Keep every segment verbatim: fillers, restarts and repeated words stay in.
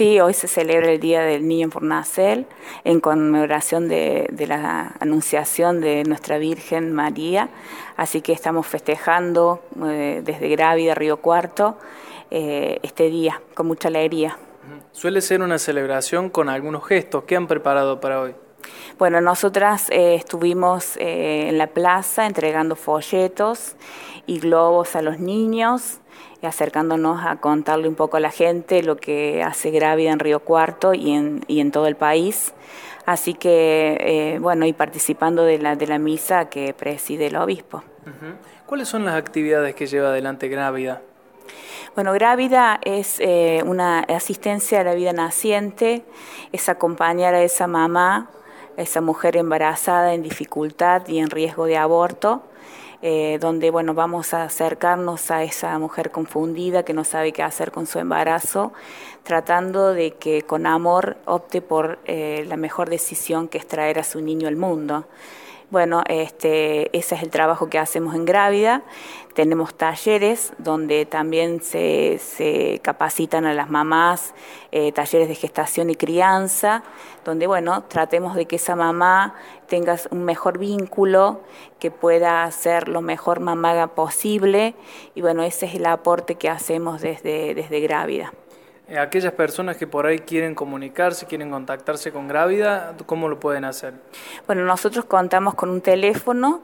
Sí, hoy se celebra el Día del Niño por Nacer en conmemoración de, de la anunciación de nuestra Virgen María, así que estamos festejando eh, desde Grávida, Río Cuarto, eh, este día con mucha alegría. Suele ser una celebración con algunos gestos. ¿Qué han preparado para hoy? Bueno, nosotras eh, estuvimos eh, en la plaza entregando folletos y globos a los niños, y acercándonos a contarle un poco a la gente lo que hace Grávida en Río Cuarto y en, y en todo el país. Así que, eh, bueno, y participando de la, de la misa que preside el obispo. Uh-huh. ¿Cuáles son las actividades que lleva adelante Grávida? Bueno, Grávida es eh, una asistencia a la vida naciente, es acompañar a esa mamá, a esa mujer embarazada en dificultad y en riesgo de aborto, eh, donde bueno, vamos a acercarnos a esa mujer confundida que no sabe qué hacer con su embarazo, tratando de que con amor opte por eh, la mejor decisión, que es traer a su niño al mundo. Bueno, este, ese es el trabajo que hacemos en Grávida. Tenemos talleres donde también se, se capacitan a las mamás, eh, talleres de gestación y crianza, donde bueno, tratemos de que esa mamá tenga un mejor vínculo, que pueda ser lo mejor mamá posible, y bueno, ese es el aporte que hacemos desde, desde Grávida. Aquellas personas que por ahí quieren comunicarse, quieren contactarse con Grávida, ¿cómo lo pueden hacer? Bueno, nosotros contamos con un teléfono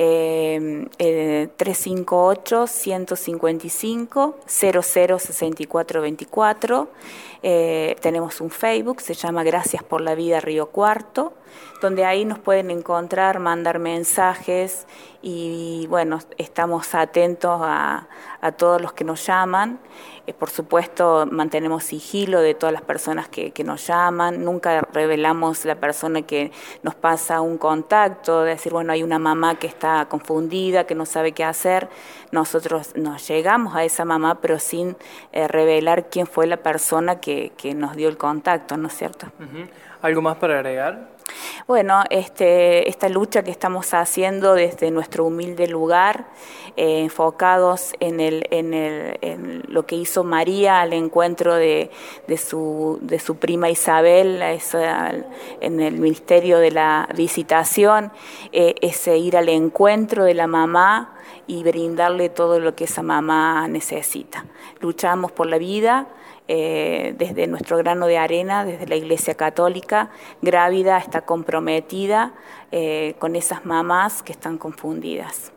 eh, eh, tres cinco ocho, uno cinco cinco, cero cero seis cuatro dos cuatro. Eh, tenemos un Facebook, se llama Gracias por la Vida Río Cuarto, donde ahí nos pueden encontrar, mandar mensajes y bueno, estamos atentos a, a todos los que nos llaman. Eh, por supuesto, mantenemos sigilo de todas las personas que, que nos llaman, nunca revelamos la persona que nos pasa un contacto, de decir, bueno, hay una mamá que está confundida, que no sabe qué hacer. Nosotros nos llegamos a esa mamá, pero sin eh, revelar quién fue la persona que, que nos dio el contacto, ¿no es cierto? Uh-huh. ¿Algo más para agregar? Bueno, este, esta lucha que estamos haciendo desde nuestro humilde lugar, eh, enfocados en, el, en, el, en lo que hizo María al encuentro de, de, su, de su prima Isabel, esa, en el ministerio de la visitación, eh, ese ir al encuentro de la mamá y brindarle todo lo que esa mamá necesita. Luchamos por la vida. Eh, desde nuestro grano de arena, desde la Iglesia Católica. Grávida está comprometida eh, con esas mamás que están confundidas.